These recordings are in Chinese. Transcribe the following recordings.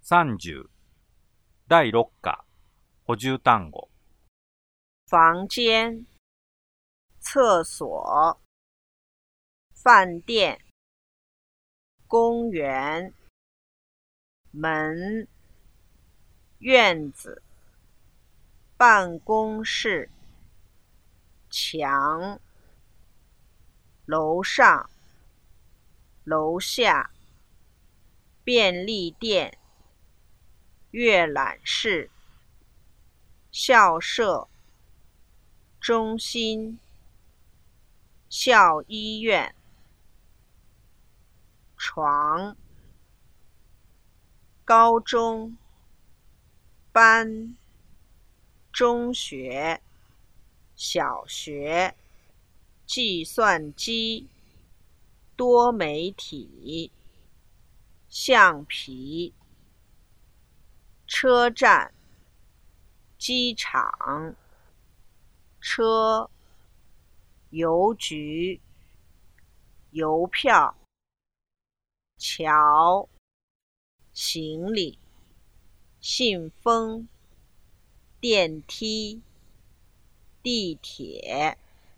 30第6課補充単語房间、厕所、饭店、公园、门、院子、办公室、墙、楼上、楼下、便利店、阅览室、校舍、中心、校医院、床、高中、班、中学、小学、计算机、多媒体、橡皮、车站、机场、车、邮局、邮票、桥、行李、信封、电梯、地铁、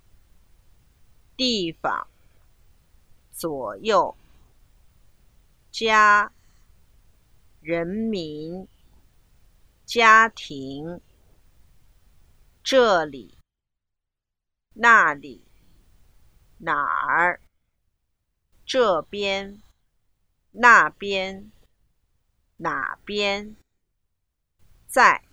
地方、左右、家、人民、家庭、这里、那里、哪儿、这边、那边、哪边、在。